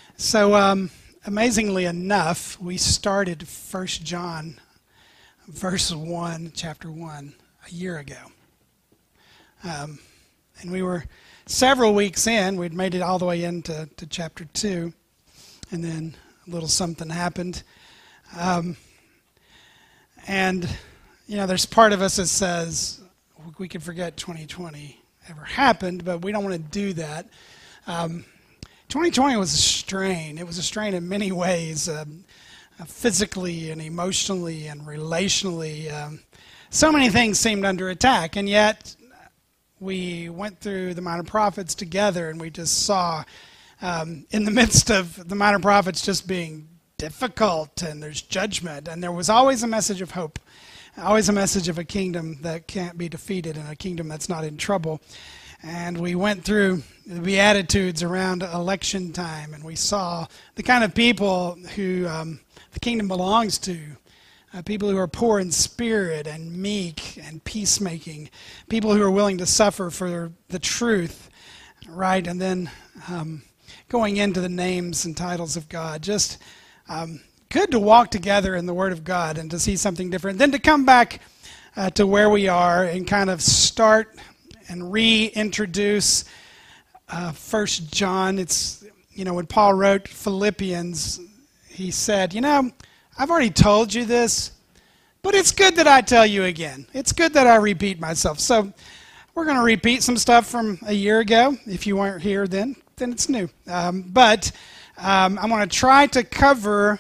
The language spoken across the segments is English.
Amazingly enough, we started 1 John, verse 1, chapter 1, a year ago. And we were several weeks in. We'd made it all the way into chapter 2, and then a little something happened. There's part of us that says we can forget 2020 ever happened, but we don't want to do that. 2020 was a strain. It was a strain in many ways, physically and emotionally and relationally. So many things seemed under attack, and yet we went through the Minor Prophets together, and we just saw in the midst of the Minor Prophets just being difficult, and there's judgment, and there was always a message of hope, always a message of a kingdom that can't be defeated and a kingdom that's not in trouble. And we went through the Beatitudes around election time, and we saw the kind of people who the kingdom belongs to, people who are poor in spirit and meek and peacemaking, people who are willing to suffer for the truth, right? And then going into the names and titles of God, just good to walk together in the Word of God and to see something different. Then to come back to where we are and kind of start and reintroduce 1 John. It's, when Paul wrote Philippians, he said, I've already told you this, but it's good that I tell you again. It's good that I repeat myself. So we're going to repeat some stuff from a year ago. If you weren't here then it's new. But I'm going to try to cover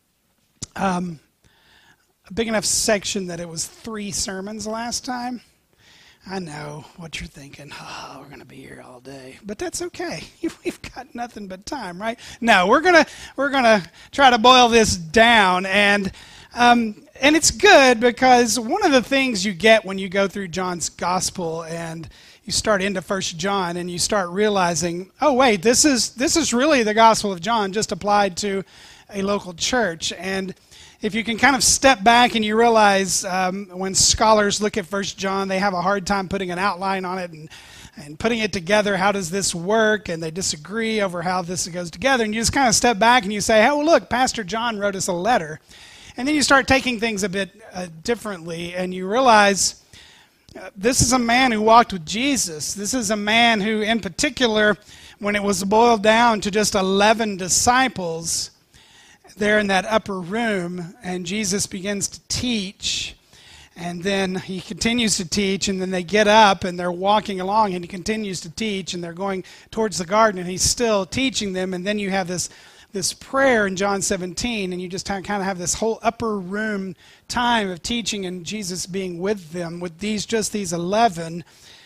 a big enough section that it was 3 sermons last time. I know what you're thinking. Oh, we're going to be here all day, but that's okay. We've got nothing but time, right? No, we're gonna try to boil this down, and it's good because one of the things you get when you go through John's gospel and you start into 1 John and you start realizing, oh wait, this is really the gospel of John just applied to a local church. And if you can kind of step back and you realize when scholars look at 1 John, they have a hard time putting an outline on it and putting it together. How does this work? And they disagree over how this goes together. And you just kind of step back and you say, oh, look, Pastor John wrote us a letter. And then you start taking things a bit differently, and you realize this is a man who walked with Jesus. This is a man who, in particular, when it was boiled down to just 11 disciples, there in that upper room, and Jesus begins to teach, and then he continues to teach, and then they get up and they're walking along, and he continues to teach, and they're going towards the garden, and he's still teaching them. And then you have this prayer in John 17, and you just kind of have this whole upper room time of teaching and Jesus being with them, with these 11.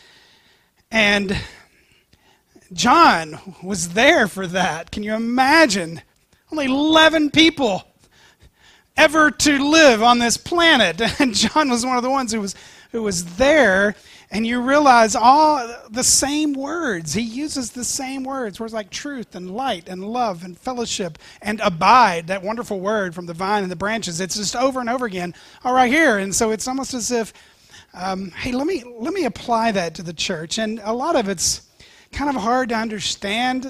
And John was there for that. Can you imagine? Only 11 people ever to live on this planet, and John was one of the ones who was there. And you realize all the same words. He uses the same words like truth and light and love and fellowship and abide, that wonderful word from the vine and the branches. It's just over and over again, all right here. And so it's almost as if, hey, let me apply that to the church. And a lot of it's kind of hard to understand.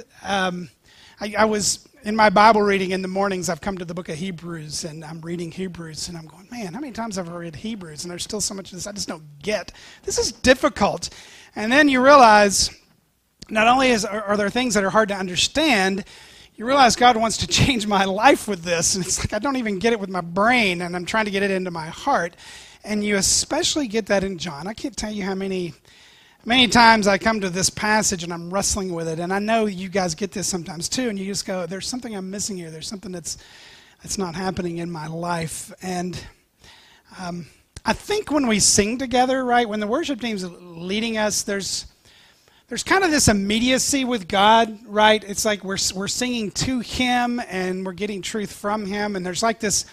I was in my Bible reading in the mornings, I've come to the book of Hebrews, and I'm reading Hebrews, and I'm going, man, how many times have I read Hebrews, and there's still so much of this I just don't get. This is difficult. And then you realize, not only are there things that are hard to understand, you realize God wants to change my life with this, and it's like I don't even get it with my brain, and I'm trying to get it into my heart. And you especially get that in John. I can't tell you how many times I come to this passage and I'm wrestling with it, and I know you guys get this sometimes too, and you just go, there's something I'm missing here. There's something that's not happening in my life. And I think when we sing together, right, when the worship team's leading us, there's kind of this immediacy with God, right? It's like we're singing to Him and we're getting truth from Him, and there's like this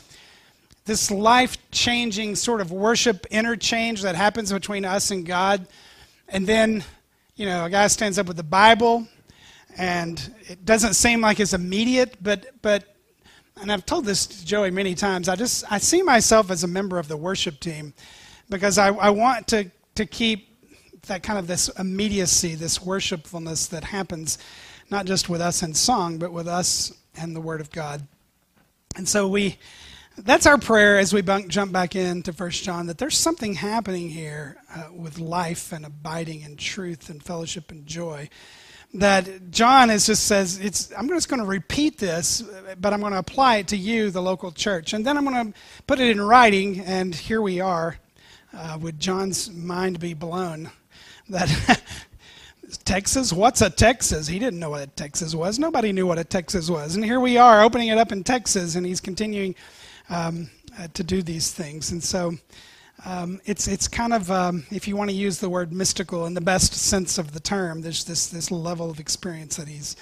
life-changing sort of worship interchange that happens between us and God. And then, a guy stands up with the Bible, and it doesn't seem like it's immediate, but and I've told this to Joey many times, I see myself as a member of the worship team because I want to keep that kind of this immediacy, this worshipfulness that happens not just with us in song, but with us and the Word of God. And so that's our prayer as we jump back into 1 John, that there's something happening here with life and abiding in truth and fellowship and joy. That John just says, I'm just going to repeat this, but I'm going to apply it to you, the local church. And then I'm going to put it in writing, and here we are. Would John's mind be blown? That Texas? What's a Texas? He didn't know what a Texas was. Nobody knew what a Texas was. And here we are opening it up in Texas, and he's continuing to do these things. And so it's kind of, if you want to use the word mystical in the best sense of the term, there's this level of experience that he's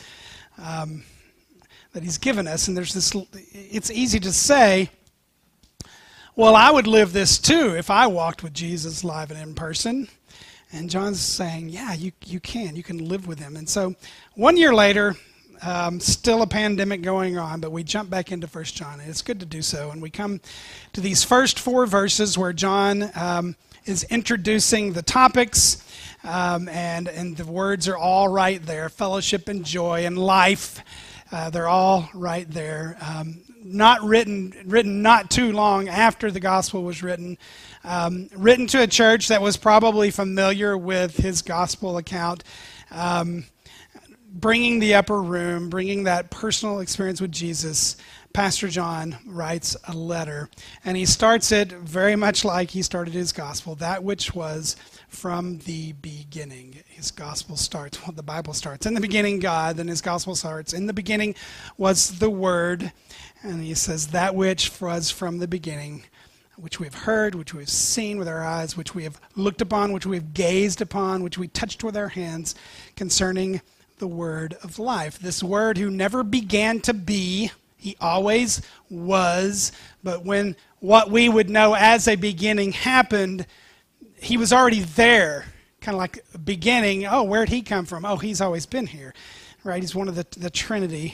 given us. And there's this, it's easy to say, well, I would live this too if I walked with Jesus live and in person. And John's saying, yeah, you can live with him. And so 1 year later, still a pandemic going on, but we jump back into 1 John, and it's good to do so. And we come to these first 4 verses where John is introducing the topics, and the words are all right there: fellowship and joy and life. They're all right there. Not written not too long after the gospel was written. Written to a church that was probably familiar with his gospel account. Bringing the upper room, bringing that personal experience with Jesus, Pastor John writes a letter. And he starts it very much like he started his gospel, that which was from the beginning. His gospel starts, well, the Bible starts, in the beginning God, then his gospel starts, in the beginning was the Word. And he says, that which was from the beginning, which we have heard, which we have seen with our eyes, which we have looked upon, which we have gazed upon, which we touched with our hands, concerning the word of life. This word who never began to be, he always was, but when what we would know as a beginning happened, he was already there, kind of like a beginning. Oh, where'd he come from? Oh, he's always been here, right? He's one of the Trinity.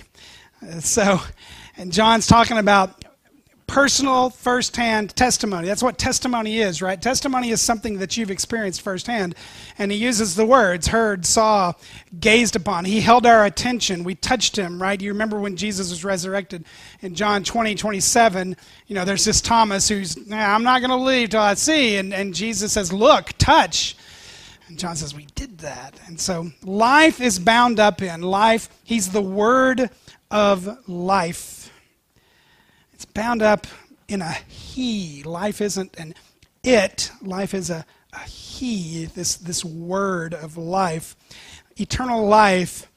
And John's talking about personal, firsthand testimony. That's what testimony is, right? Testimony is something that you've experienced firsthand. And he uses the words heard, saw, gazed upon. He held our attention. We touched him, right? You remember when Jesus was resurrected in John 20:27, there's this Thomas who's, I'm not going to leave till I see. And Jesus says, look, touch. And John says, we did that. And so life is bound up in life. He's the word of life. It's bound up in a he. Life isn't an it. Life is a he, this word of life. Eternal life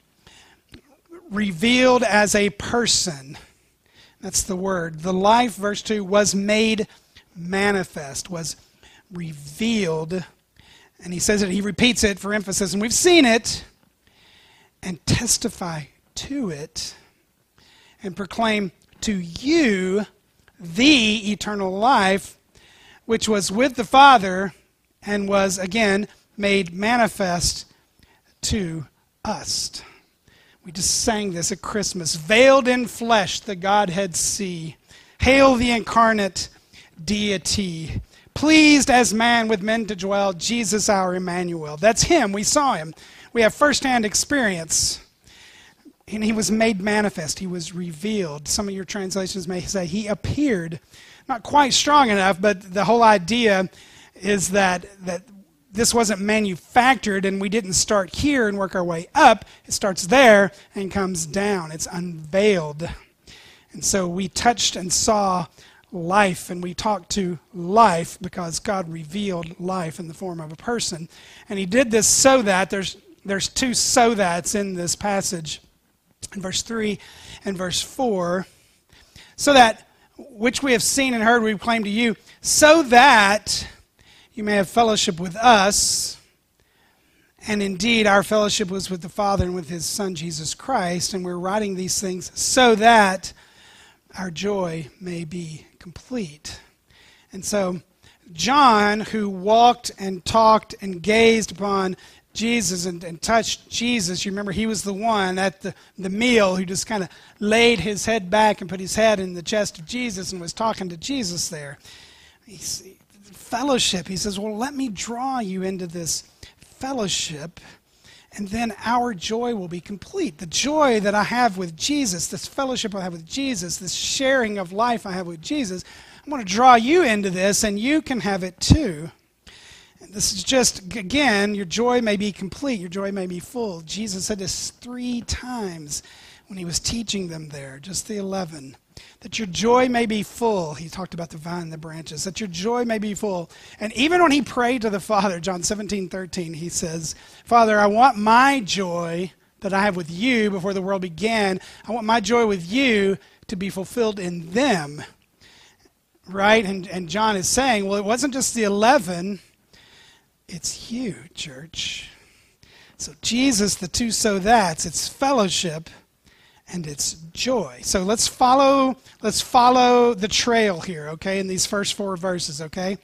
revealed as a person. That's the word. The life, verse 2, was made manifest, was revealed. And he says it, he repeats it for emphasis. And we've seen it and testify to it and proclaim to you the eternal life, which was with the Father and was again made manifest to us. We just sang this at Christmas. Veiled in flesh, the Godhead see. Hail the incarnate deity. Pleased as man with men to dwell, Jesus our Emmanuel. That's him. We saw him. We have firsthand experience. And he was made manifest. He was revealed. Some of your translations may say he appeared. Not quite strong enough, but the whole idea is that this wasn't manufactured and we didn't start here and work our way up. It starts there and comes down. It's unveiled. And so we touched and saw life, and we talked to life because God revealed life in the form of a person. And he did this so that, there's two so that's in this passage. In verse 3 and verse 4, so that, which we have seen and heard, we proclaim to you, so that you may have fellowship with us. And indeed, our fellowship was with the Father and with his Son, Jesus Christ. And we're writing these things so that our joy may be complete. And so, John, who walked and talked and gazed upon Jesus and touched Jesus. You remember he was the one at the meal who just kind of laid his head back and put his head in the chest of Jesus and was talking to Jesus there. Fellowship. He says, well, let me draw you into this fellowship. and then our joy will be complete. The joy that I have with Jesus, this fellowship I have with Jesus, this sharing of life I have with Jesus, I'm going to draw you into this, and you can have it too. And this is just, again, your joy may be complete, your joy may be full. Jesus said this 3 times when he was teaching them there, just the 11. That your joy may be full. He talked about the vine and the branches. That your joy may be full. And even when he prayed to the Father, John 17:13, he says, Father, I want my joy that I have with you before the world began. I want my joy with you to be fulfilled in them. Right? And John is saying, well, it wasn't just the 11. It's you, church. So Jesus, the two so that's, it's fellowship and it's joy. So let's follow the trail here, okay, in these first 4 verses, okay?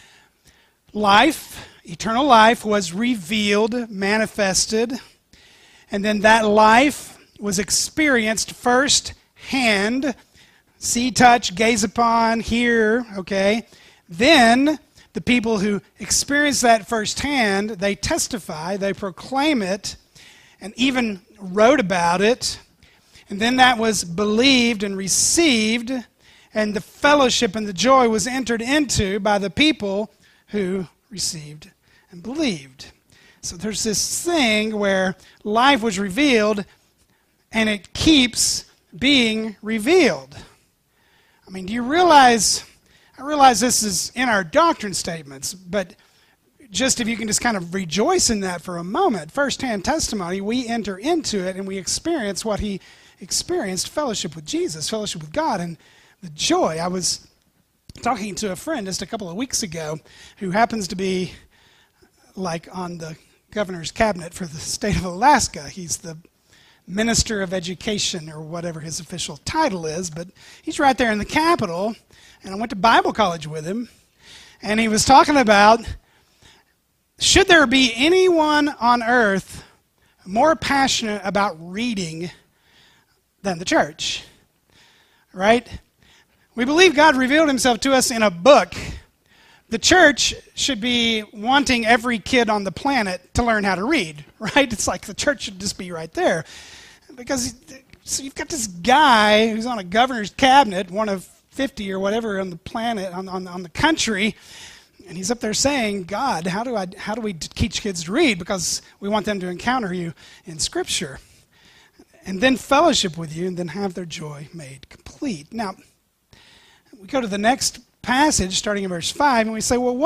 Life, eternal life was revealed, manifested, and then that life was experienced firsthand, see, touch, gaze upon, hear, okay? Then the people who experience that firsthand, they testify, they proclaim it, and even wrote about it. And then that was believed and received, and the fellowship and the joy was entered into by the people who received and believed. So there's this thing where life was revealed, and it keeps being revealed. I mean, do you realize, I realize this is in our doctrine statements, but just if you can just kind of rejoice in that for a moment, first-hand testimony, we enter into it and we experience what he experienced, fellowship with Jesus, fellowship with God, and the joy. I was talking to a friend just a couple of weeks ago who happens to be like on the governor's cabinet for the state of Alaska. He's the minister of education or whatever his official title is, but he's right there in the Capitol, and I went to Bible college with him, and he was talking about, should there be anyone on earth more passionate about reading than the church, right? We believe God revealed himself to us in a book. The church should be wanting every kid on the planet to learn how to read, right? It's like the church should just be right there. Because so you've got this guy who's on a governor's cabinet, one of 50 or whatever on the planet, on the country, and he's up there saying, God, how do we teach kids to read? Because we want them to encounter you in Scripture. And then fellowship with you, and then have their joy made complete. Now, we go to the next passage, starting in verse 5, and we say, well,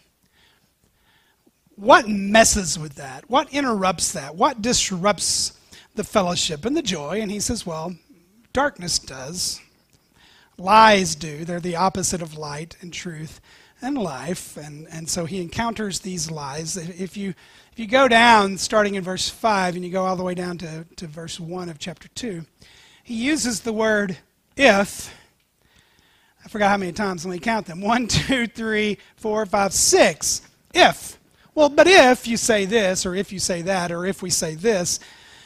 what messes with that? What interrupts that? What disrupts the fellowship and the joy? And he says, well, darkness does. Lies do. They're the opposite of light and truth and life. And so he encounters these lies. If you go down, starting in verse 5, and you go all the way down to verse 1 of chapter 2, he uses the word if. I forgot how many times. Let me count them. 1, 2, 3, 4, 5, 6. If. Well, but if you say this, or if you say that, or if we say this.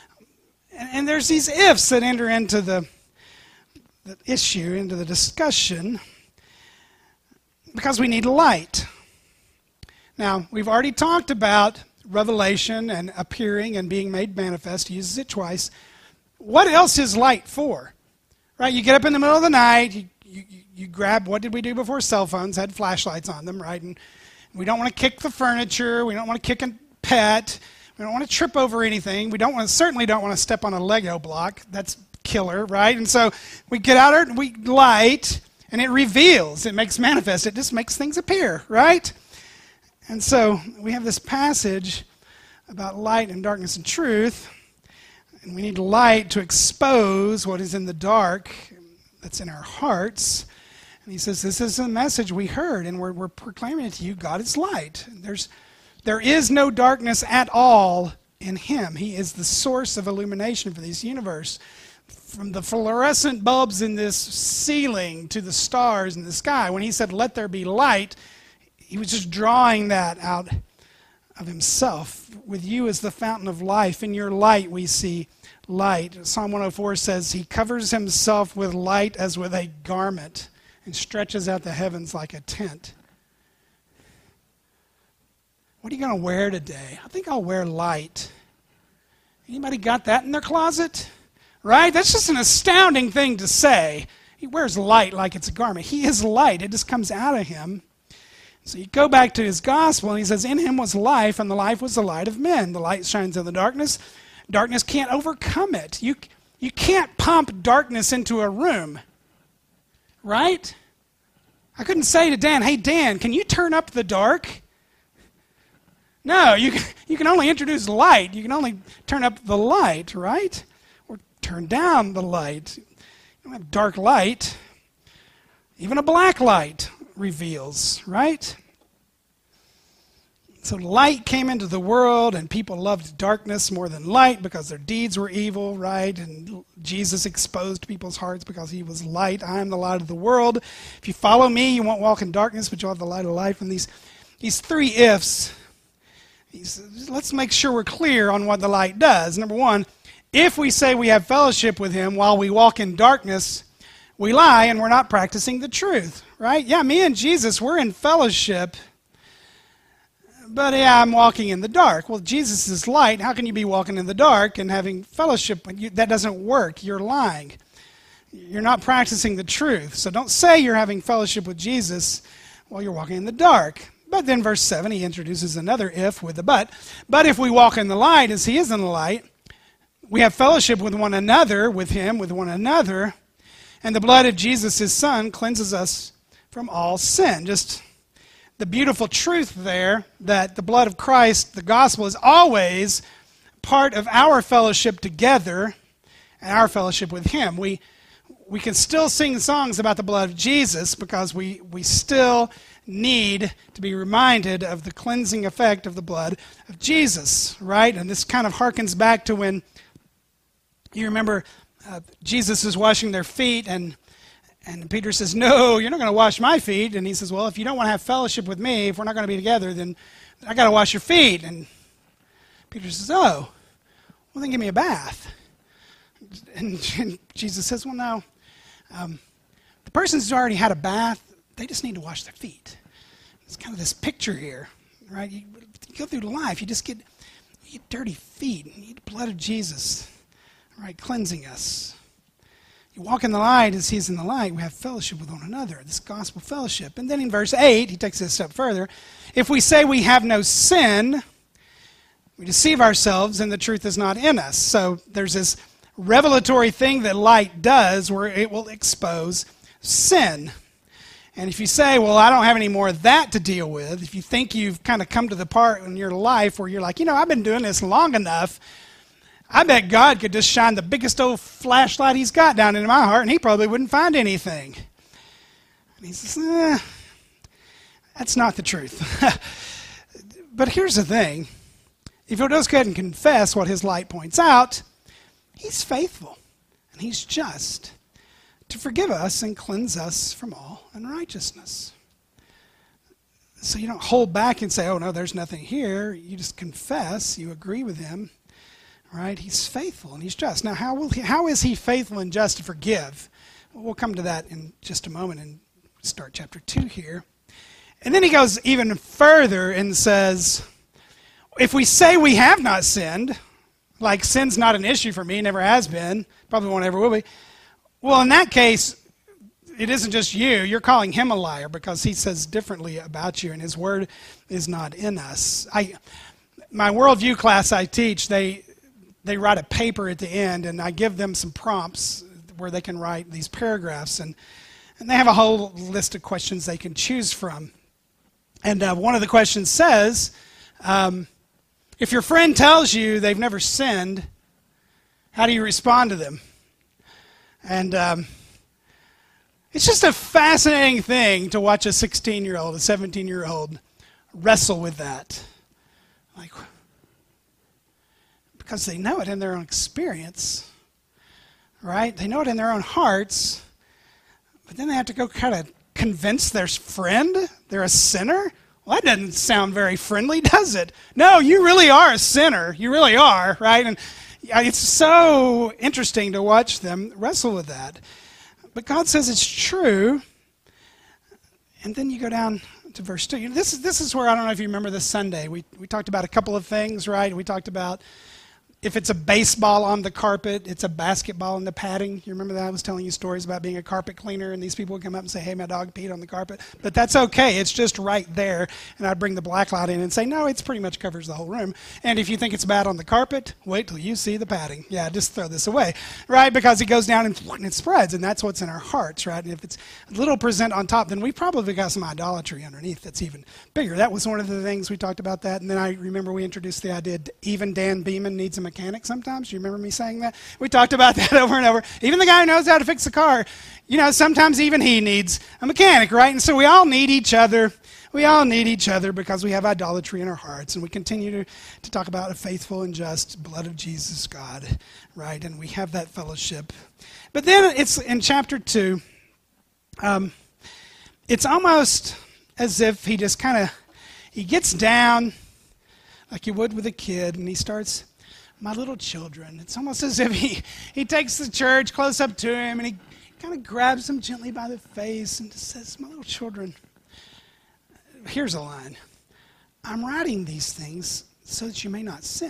And there's these ifs that enter into the issue, into the discussion, because we need light. Now, we've already talked about revelation and appearing and being made manifest. He uses it twice. What else is light for? Right? You get up in the middle of the night, you grab, what did we do before cell phones had flashlights on them, right? And we don't want to kick the furniture, we don't want to kick a pet, we don't want to trip over anything, certainly don't want to step on a Lego block. That's killer, right? And so we get out we light, and it reveals, it makes manifest, it just makes things appear, right? And so we have this passage about light and darkness and truth, and we need light to expose what is in the dark that's in our hearts. And he says, this is a message we heard, and we're proclaiming it to you. God is light. There is no darkness at all in him. He is the source of illumination for this universe. From the fluorescent bulbs in this ceiling to the stars in the sky, when he said, let there be light, he was just drawing that out of himself. With you as the fountain of life. In your light we see light. Psalm 104 says, he covers himself with light as with a garment and stretches out the heavens like a tent. What are you going to wear today? I think I'll wear light. Anybody got that in their closet? Right? That's just an astounding thing to say. He wears light like it's a garment. He is light. It just comes out of him. So you go back to his gospel, and he says, in him was life, and the life was the light of men. The light shines in the darkness. Darkness can't overcome it. You can't pump darkness into a room. Right? I couldn't say to Dan, hey, Dan, can you turn up the dark? No, you can only introduce light. You can only turn up the light, right? Or turn down the light. You don't have dark light. Even a black light reveals, right? So light came into the world, and people loved darkness more than light because their deeds were evil, right? And Jesus exposed people's hearts because he was light. I am the light of the world. If you follow me, you won't walk in darkness, but you'll have the light of life. And these three ifs, let's make sure we're clear on what the light does. Number one, if we say we have fellowship with him while we walk in darkness, we lie and we're not practicing the truth, right? Yeah, me and Jesus, we're in fellowship, but yeah, I'm walking in the dark. Well, Jesus is light. How can you be walking in the dark and having fellowship? That doesn't work. You're lying. You're not practicing the truth. So don't say you're having fellowship with Jesus while you're walking in the dark. But then verse 7, he introduces another if with a but. But if we walk in the light as he is in the light, we have fellowship with one another, with him, with one another, and the blood of Jesus, his son, cleanses us from all sin. Just the beautiful truth there that the blood of Christ, the gospel, is always part of our fellowship together and our fellowship with him. We can still sing songs about the blood of Jesus because we still need to be reminded of the cleansing effect of the blood of Jesus, right? And this kind of harkens back to when you remember Jesus is washing their feet, and Peter says, no, you're not going to wash my feet. And he says, well, if you don't want to have fellowship with me, if we're not going to be together, then I got to wash your feet. And Peter says, oh, well, then give me a bath. And Jesus says, well, no. The person who's already had a bath, they just need to wash their feet. It's kind of this picture here, right? You go through life, you get dirty feet. You need the blood of Jesus, right, cleansing us. You walk in the light as he's in the light. We have fellowship with one another, this gospel fellowship. And then in verse 8, he takes it a step further. If we say we have no sin, we deceive ourselves and the truth is not in us. So there's this revelatory thing that light does where it will expose sin. And if you say, well, I don't have any more of that to deal with, if you think you've kind of come to the part in your life where you're like, I've been doing this long enough, I bet God could just shine the biggest old flashlight he's got down into my heart, and he probably wouldn't find anything. And he says, that's not the truth. But here's the thing. If you'll just go ahead and confess what his light points out, he's faithful, and he's just to forgive us and cleanse us from all unrighteousness. So you don't hold back and say, oh, no, there's nothing here. You just confess. You agree with him. Right? He's faithful and he's just. Now, how is he faithful and just to forgive? Well, we'll come to that in just a moment and start chapter 2 here. And then he goes even further and says, if we say we have not sinned, like sin's not an issue for me, never has been, probably won't ever will be, well, in that case, it isn't just you. You're calling him a liar because he says differently about you and his word is not in us. My worldview class I teach, they write a paper at the end, and I give them some prompts where they can write these paragraphs, and they have a whole list of questions they can choose from. And one of the questions says, if your friend tells you they've never sinned, how do you respond to them? And it's just a fascinating thing to watch a 16-year-old, a 17-year-old wrestle with that. Like, because they know it in their own experience, right? They know it in their own hearts, but then they have to go kind of convince their friend they're a sinner? Well, that doesn't sound very friendly, does it? No, you really are a sinner. You really are, right? And it's so interesting to watch them wrestle with that. But God says it's true. And then you go down to verse 2. This is where, I don't know if you remember this Sunday, we talked about a couple of things, right? We talked about If it's a baseball on the carpet, it's a basketball in the padding. You remember that? I was telling you stories about being a carpet cleaner, and these people would come up and say, hey, my dog peed on the carpet. But that's okay. It's just right there. And I'd bring the black light in and say, no, it's pretty much covers the whole room. And if you think it's bad on the carpet, wait till you see the padding. Yeah, just throw this away, right? Because it goes down and it spreads, and that's what's in our hearts, right? And if it's a little percent on top, then we probably got some idolatry underneath that's even bigger. That was one of the things we talked about that. And then I remember we introduced the idea even Dan Beeman needs a mechanic sometimes. Do you remember me saying that? We talked about that over and over. Even the guy who knows how to fix a car, sometimes even he needs a mechanic, right? And so we all need each other. We all need each other because we have idolatry in our hearts, and we continue to talk about a faithful and just blood of Jesus, God, right? And we have that fellowship. But then it's in chapter 2, it's almost as if he just he gets down like you would with a kid, and he starts, my little children. It's almost as if he takes the church close up to him, and he kind of grabs them gently by the face and just says, my little children. Here's a line. I'm writing these things so that you may not sin.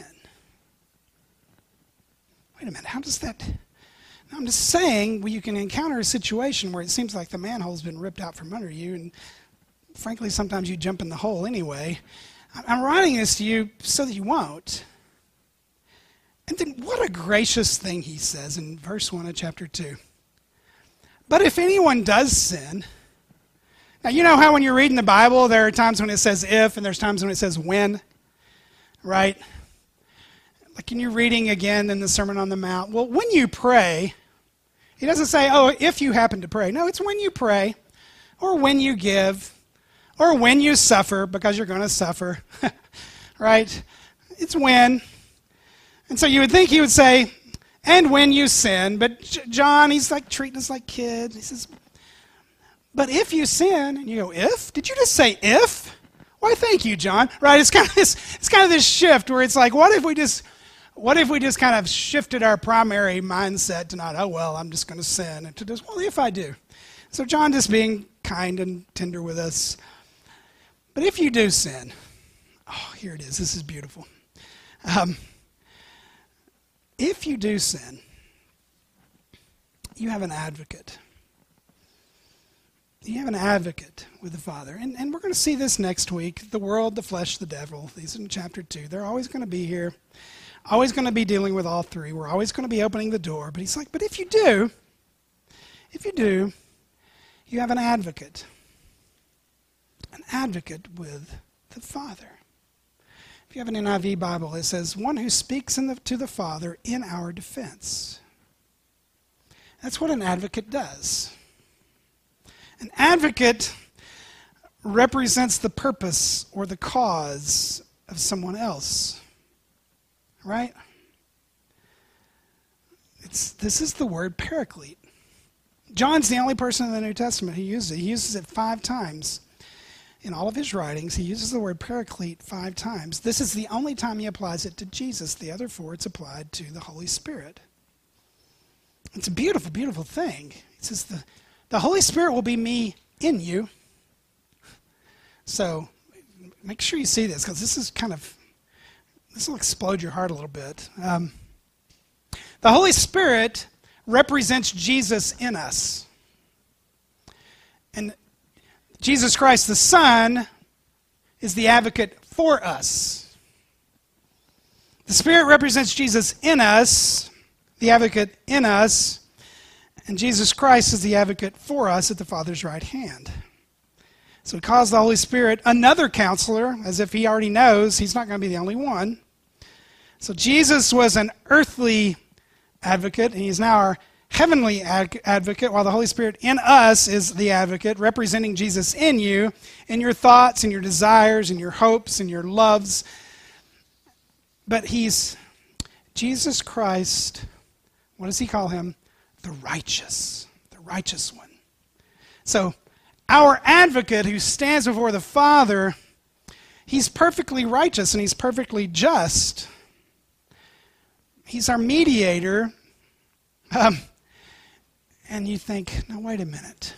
Wait a minute, how does that... Now, I'm just saying, you can encounter a situation where it seems like the manhole's been ripped out from under you, and frankly, sometimes you jump in the hole anyway. I'm writing this to you so that you won't. And then what a gracious thing he says in verse 1 of chapter 2. But if anyone does sin... Now, you know how when you're reading the Bible, there are times when it says if, and there's times when it says when, right? Like when you're reading again in the Sermon on the Mount. Well, when you pray, he doesn't say, oh, if you happen to pray. No, it's when you pray, or when you give, or when you suffer, because you're going to suffer, right? It's when. And so you would think he would say, and when you sin. But John, he's like treating us like kids. He says, but if you sin, and you go, if? Did you just say if? Why, thank you, John. Right? It's kind of this shift where it's like, what if we just kind of shifted our primary mindset to not, oh well, I'm just going to sin, and to just, well, if I do. So John just being kind and tender with us. But if you do sin, oh, here it is. This is beautiful. If you do sin, you have an advocate. You have an advocate with the Father. And we're going to see this next week. The world, the flesh, the devil. These are in chapter 2. They're always going to be here. Always going to be dealing with all three. We're always going to be opening the door. But he's like, but if you do, you have an advocate. An advocate with the Father. If you have an NIV Bible, it says, one who speaks to the Father in our defense. That's what an advocate does. An advocate represents the purpose or the cause of someone else, right? This is the word paraclete. John's the only person in the New Testament who uses it. He uses it 5 times. In all of his writings, he uses the word paraclete 5 times. This is the only time he applies it to Jesus. The other 4, it's applied to the Holy Spirit. It's a beautiful, beautiful thing. It says the Holy Spirit will be me in you. So make sure you see this, because this will explode your heart a little bit. The Holy Spirit represents Jesus in us. And Jesus Christ the Son is the advocate for us. The Spirit represents Jesus in us, the advocate in us. And Jesus Christ is the advocate for us at the Father's right hand. So he calls the Holy Spirit another counselor, as if he already knows he's not going to be the only one. So Jesus was an earthly advocate, and he's now our heavenly advocate, while the Holy Spirit in us is the advocate, representing Jesus in you, in your thoughts, and your desires, and your hopes, and your loves. But he's Jesus Christ, what does he call him? The righteous one. So our advocate who stands before the Father, he's perfectly righteous and he's perfectly just. He's our mediator. And you think, now wait a minute.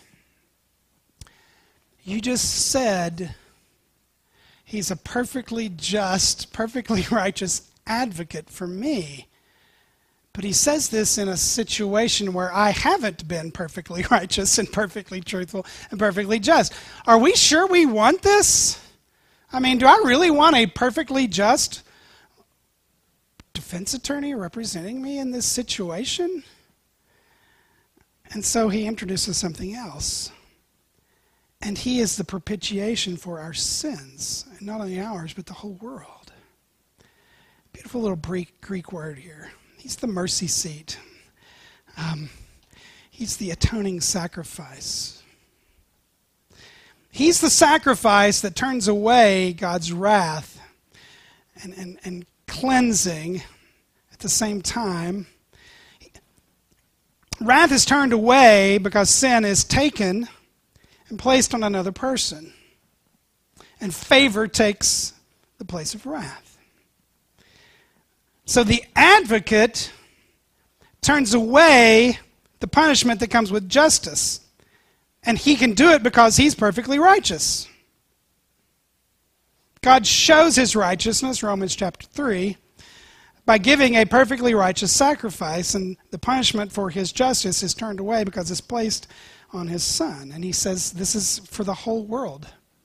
You just said he's a perfectly just, perfectly righteous advocate for me. But he says this in a situation where I haven't been perfectly righteous and perfectly truthful and perfectly just. Are we sure we want this? I mean, do I really want a perfectly just defense attorney representing me in this situation? And so he introduces something else. And he is the propitiation for our sins, and not only ours, but the whole world. Beautiful little Greek word here. He's the mercy seat. He's the atoning sacrifice. He's the sacrifice that turns away God's wrath and cleansing at the same time. Wrath is turned away because sin is taken and placed on another person. And favor takes the place of wrath. So the advocate turns away the punishment that comes with justice. And he can do it because he's perfectly righteous. God shows his righteousness, Romans chapter 3, by giving a perfectly righteous sacrifice, and the punishment for his justice is turned away because it's placed on his Son. And he says this is for the whole world.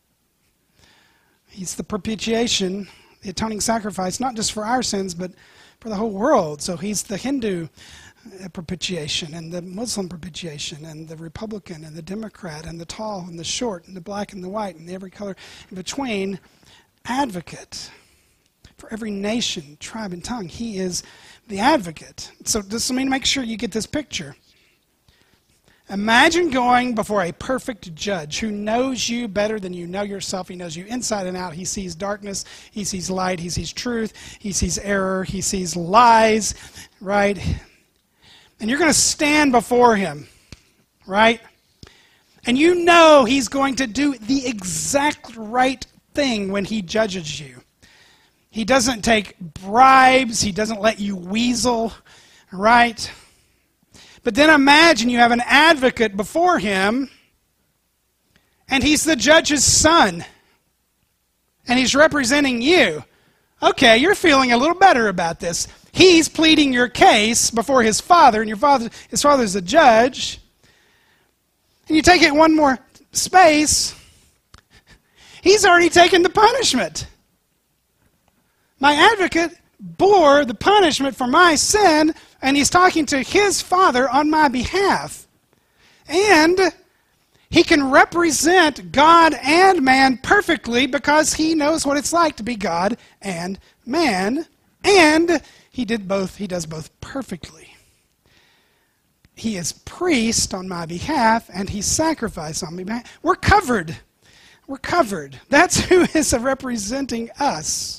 He's the propitiation, the atoning sacrifice, not just for our sins, but for the whole world. So he's the Hindu propitiation, and the Muslim propitiation, and the Republican, and the Democrat, and the tall, and the short, and the black, and the white, and every color in between. Advocate for every nation, tribe, and tongue. He is the advocate. So this, let me make sure you get this picture. Imagine going before a perfect judge who knows you better than you know yourself. He knows you inside and out. He sees darkness. He sees light. He sees truth. He sees error. He sees lies, right? And you're going to stand before him, right? And you know he's going to do the exact right thing when he judges you. He doesn't take bribes. He doesn't let you weasel, right? But then imagine you have an advocate before him, and he's the judge's son, and he's representing you. Okay, you're feeling a little better about this. He's pleading your case before his father, and his father's the judge. And you take it one more space, he's already taken the punishment. My advocate bore the punishment for my sin, and he's talking to his father on my behalf. And he can represent God and man perfectly because he knows what it's like to be God and man. And he does both perfectly. He is priest on my behalf, and he sacrificed on my behalf. We're covered. We're covered. That's who is representing us.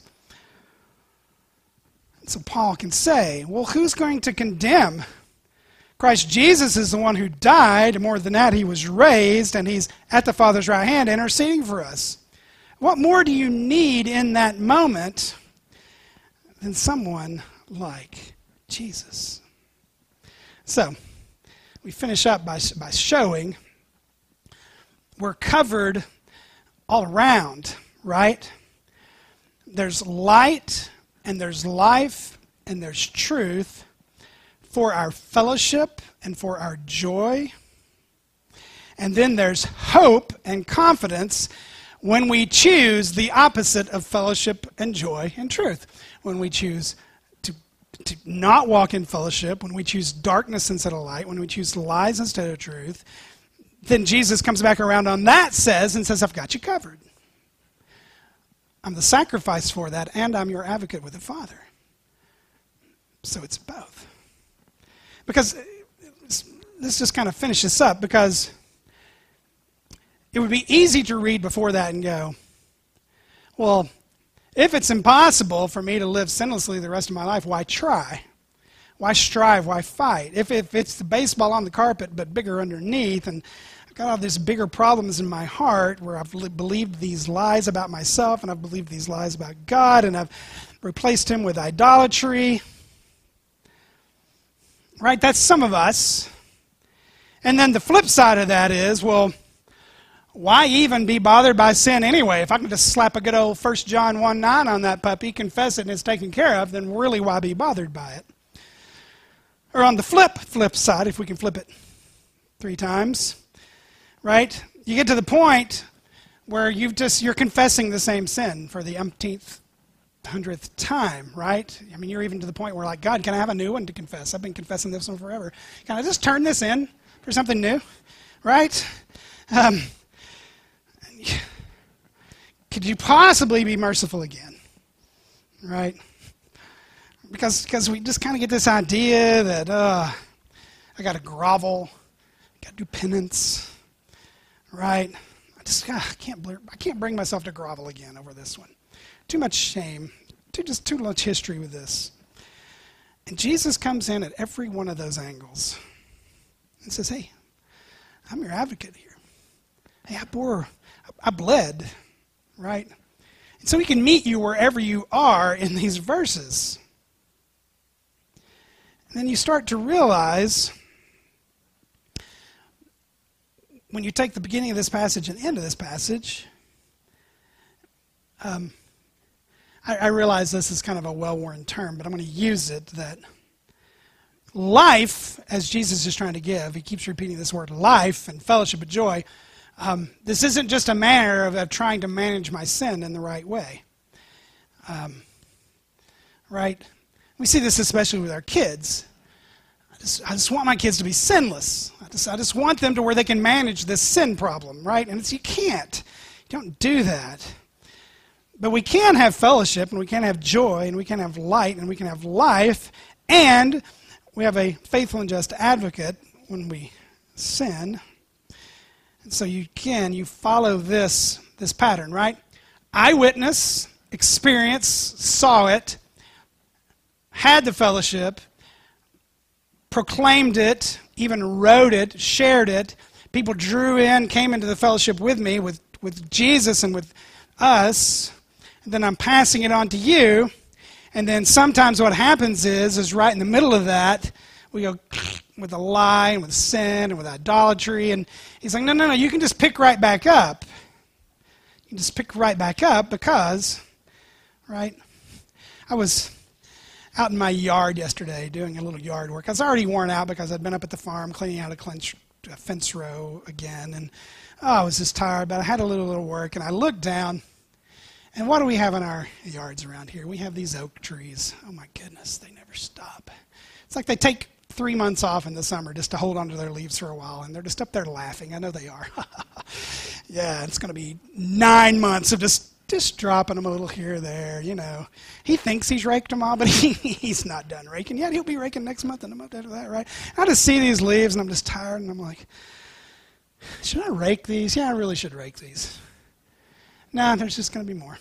So Paul can say, well, who's going to condemn? Christ Jesus is the one who died. More than that, he was raised, and he's at the Father's right hand interceding for us. What more do you need in that moment than someone like Jesus? So, we finish up by showing we're covered all around, right? There's light, and there's life, and there's truth for our fellowship and for our joy. And then there's hope and confidence when we choose the opposite of fellowship and joy and truth. When we choose to not walk in fellowship, when we choose darkness instead of light, when we choose lies instead of truth, then Jesus comes back around on that and says, I've got you covered. I'm the sacrifice for that, and I'm your advocate with the Father. So it's both. Because, let's just kind of finish this up, because it would be easy to read before that and go, well, if it's impossible for me to live sinlessly the rest of my life, why try? Why strive? Why fight? If it's the baseball on the carpet but bigger underneath, and I've got all these bigger problems in my heart where I've believed these lies about myself, and I've believed these lies about God, and I've replaced him with idolatry. Right? That's some of us. And then the flip side of that is, well, why even be bothered by sin anyway? If I can just slap a good old 1 John 1:9 on that puppy, confess it, and it's taken care of, then really why be bothered by it? Or on the flip side, if we can flip it 3 times, right? You get to the point where you're confessing the same sin for the umpteenth, 100th time, right? I mean, you're even to the point where, like, God, can I have a new one to confess? I've been confessing this one forever. Can I just turn this in for something new, right? Could you possibly be merciful again, right? Because we just kind of get this idea that I got to grovel, got to do penance, right? I can't bring myself to grovel again over this one. Too much shame, too much history with this. And Jesus comes in at every one of those angles and says, hey, I'm your advocate here. Hey, I bled, right? And so he can meet you wherever you are in these verses. And then you start to realize, when you take the beginning of this passage and the end of this passage, I realize this is kind of a well-worn term, but I'm going to use it, that life, as Jesus is trying to give, he keeps repeating this word, life and fellowship of joy. This isn't just a matter of trying to manage my sin in the right way. Right? We see this especially with our kids. I just want my kids to be sinless. I just want them to where they can manage this sin problem, right? And you can't. You don't do that. But we can have fellowship, and we can have joy, and we can have light, and we can have life, and we have a faithful and just advocate when we sin. And so you follow this pattern, right? Eyewitness, experience, saw it, had the fellowship, proclaimed it, even wrote it, shared it. People drew in, came into the fellowship with me, with Jesus and with us. And then I'm passing it on to you. And then sometimes what happens is right in the middle of that, we go with a lie and with sin and with idolatry. And he's like, no, you can just pick right back up. You can just pick right back up because, right, I was out in my yard yesterday doing a little yard work. I was already worn out because I'd been up at the farm cleaning out a fence row again. And I was just tired, but I had a little work. And I looked down, and what do we have in our yards around here? We have these oak trees. Oh, my goodness, they never stop. It's like they take 3 months off in the summer just to hold on to their leaves for a while, and they're just up there laughing. I know they are. Yeah, it's going to be 9 months of just dropping them a little here or there, you know. He thinks he's raked them all, but he's not done raking yet. He'll be raking next month and the month after that, right? I just see these leaves, and I'm just tired, and I'm like, should I rake these? Yeah, I really should rake these. No, there's just going to be more.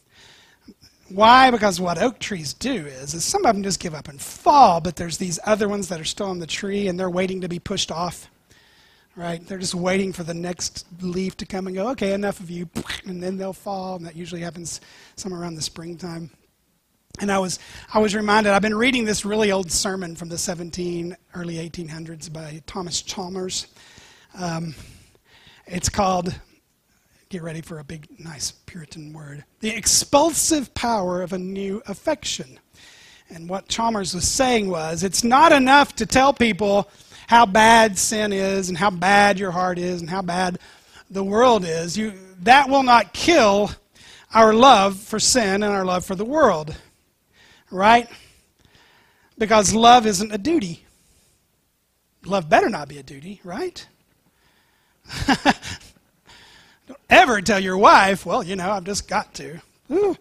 Why? Because what oak trees do is some of them just give up and fall, but there's these other ones that are still on the tree, and they're waiting to be pushed off. Right? They're just waiting for the next leaf to come and go, okay, enough of you, and then they'll fall, and that usually happens somewhere around the springtime. And I was reminded, I've been reading this really old sermon from the early 1800s by Thomas Chalmers. It's called, get ready for a big, nice Puritan word, The Expulsive Power of a New Affection. And what Chalmers was saying was, it's not enough to tell people how bad sin is and how bad your heart is and how bad the world is. That will not kill our love for sin and our love for the world. Right? Because love isn't a duty. Love better not be a duty, right? Don't ever tell your wife, well, I've just got to. Ooh.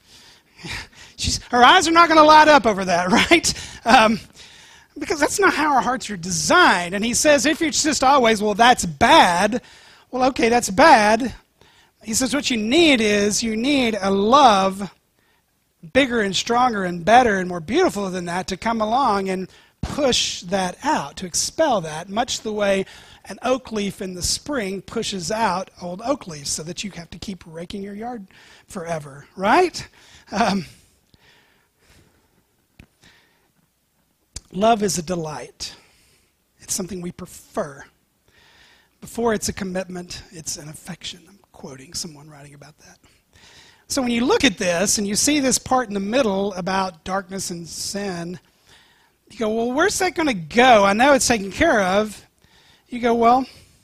Her eyes are not going to light up over that, right? Because that's not how our hearts are designed. And he says, if it's just always, well, that's bad. Well, okay, that's bad. He says what you need a love bigger and stronger and better and more beautiful than that to come along and push that out, to expel that, much the way an oak leaf in the spring pushes out old oak leaves so that you have to keep raking your yard forever, right? Love is a delight. It's something we prefer Before it's a commitment, it's an affection. I'm quoting someone writing about that. So when you look at this and you see this part in the middle about darkness and sin, you go, well, where's that going to go? I know it's taken care of. You go, well,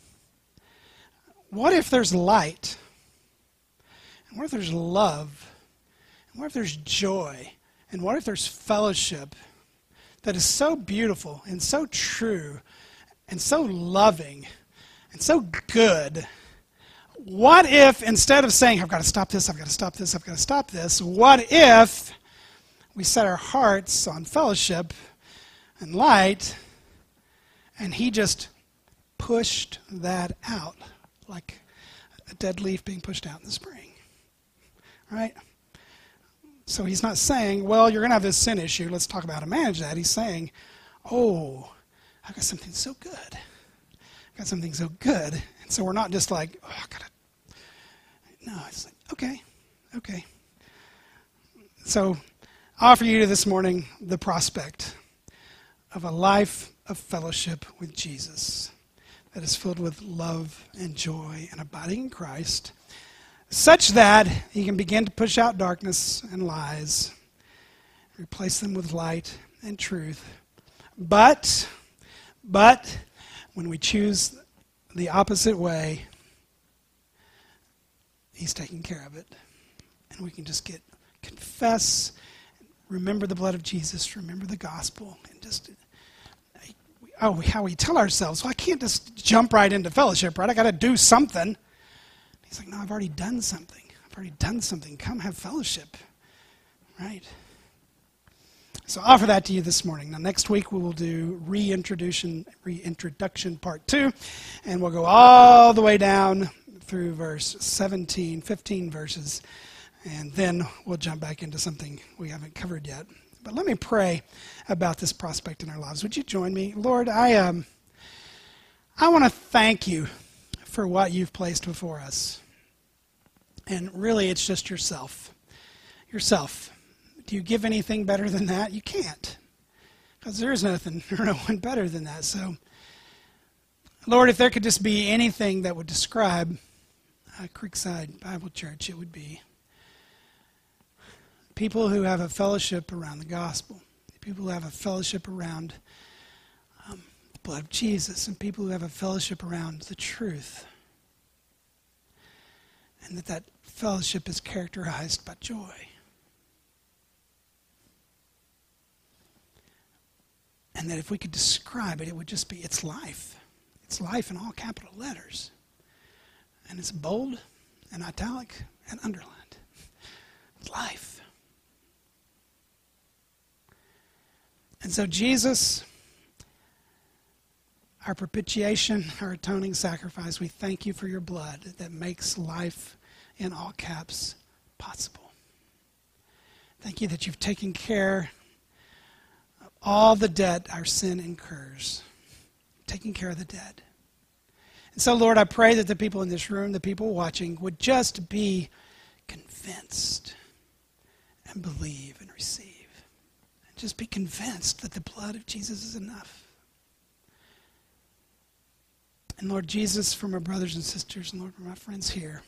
what if there's light? And what if there's love? And what if there's joy? And what if there's fellowship that is so beautiful and so true and so loving and so good? What if, instead of saying, I've got to stop this, I've got to stop this, I've got to stop this, what if we set our hearts on fellowship and light, and he just pushed that out like a dead leaf being pushed out in the spring? Right? So he's not saying, well, you're going to have this sin issue, let's talk about how to manage that. He's saying, oh, I've got something so good. I've got something so good. And so we're not just like, oh, I got to. No, it's like, okay. So I offer you this morning the prospect of a life of fellowship with Jesus that is filled with love and joy and abiding in Christ, such that he can begin to push out darkness and lies, replace them with light and truth. But when we choose the opposite way, he's taking care of it. And we can just confess, remember the blood of Jesus, remember the gospel, and just, how we tell ourselves, well, I can't just jump right into fellowship, right? I got to do something. He's like, no, I've already done something. Come have fellowship, right? So I offer that to you this morning. Now, next week we will do reintroduction part 2, and we'll go all the way down through verse 17, 15 verses, and then we'll jump back into something we haven't covered yet. But let me pray about this prospect in our lives. Would you join me? Lord, I want to thank you for what you've placed before us. And really, it's just yourself. Yourself. Do you give anything better than that? You can't. Because there is nothing or no one better than that. So, Lord, if there could just be anything that would describe Creekside Bible Church, it would be people who have a fellowship around the gospel, people who have a fellowship around the blood of Jesus, and people who have a fellowship around the truth. And that fellowship is characterized by joy. And that if we could describe it, it would just be, it's life. It's life in all capital letters. And it's bold and italic and underlined. It's life. And so Jesus, our propitiation, our atoning sacrifice, we thank you for your blood that makes life in all caps possible. Thank you that you've taken care of all the debt our sin incurs. Taking care of the debt. And so, Lord, I pray that the people in this room, the people watching, would just be convinced and believe and receive. And just be convinced that the blood of Jesus is enough. And Lord Jesus, for my brothers and sisters, and Lord, for my friends here,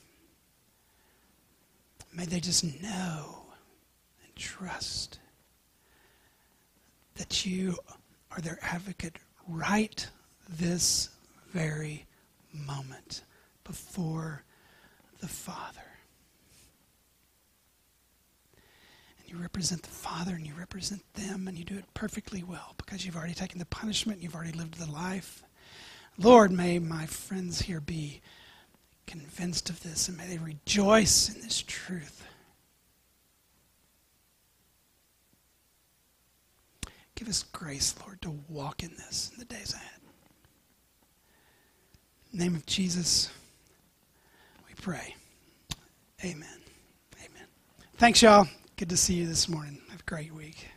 may they just know and trust that you are their advocate right this very moment before the Father. And you represent the Father and you represent them, and you do it perfectly well because you've already taken the punishment, you've already lived the life. Lord, may my friends here be convinced of this, and may they rejoice in this truth. Give us grace, Lord, to walk in this in the days ahead. In the name of Jesus, we pray. Amen. Amen. Thanks, y'all. Good to see you this morning. Have a great week.